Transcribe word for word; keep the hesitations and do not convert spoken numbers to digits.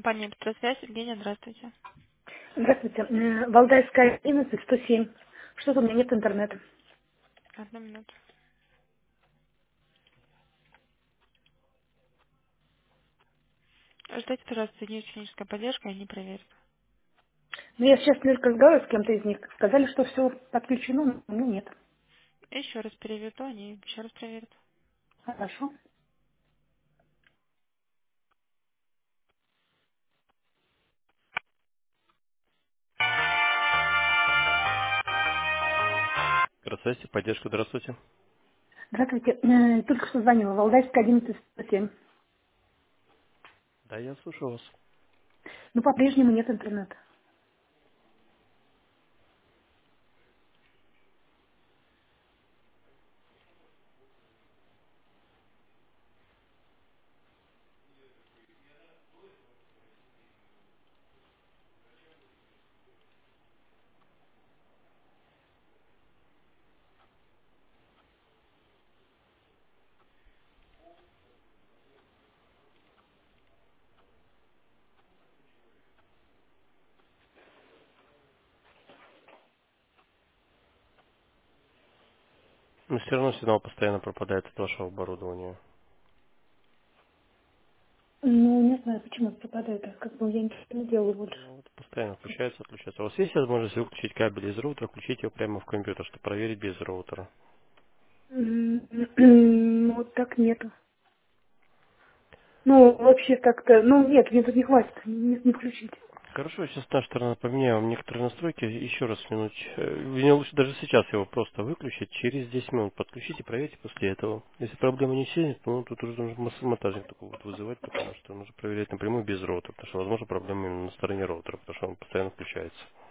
Компания «Электросвязь». Евгения, здравствуйте. Здравствуйте. Э, Валдайская, одиннадцать, сто семь. Что-то у меня нет интернета. Одну минуту. Ждите, пожалуйста, соединю техническая поддержка, и они проверят. Ну, я сейчас только разговаривала с кем-то из них. Сказали, что все подключено, но у меня нет. Еще раз переведу, они еще раз проверят. Хорошо. Здравствуйте, поддержка, здравствуйте. Здравствуйте. Э, Только что звонила. Валдайская, одиннадцать, сто семь. Да, я слушаю вас. Но по-прежнему нет интернета. Но все равно сигнал постоянно пропадает от вашего оборудования. Ну, не знаю, почему это пропадает. а Как бы я ничего не делала больше. Ну, вот постоянно включается, отключается. У вас есть возможность выключить кабель из роутера, включить его прямо в компьютер, чтобы проверить без роутера? М, Ну, вот так нету. Ну, вообще так-то... Ну, нет, мне тут не хватит. Не, не включить. Хорошо, сейчас наша сторона поменяю вам некоторые настройки. Еще раз минут. э, Мне лучше даже сейчас его просто выключить. Через десять минут подключите, проверьте после этого. Если проблема не сильная, то ну, тут уже нужно мас- монтажник такой вот вызывать, потому что нужно проверять напрямую без роутера, потому что возможно проблема именно на стороне роутера, потому что он постоянно включается.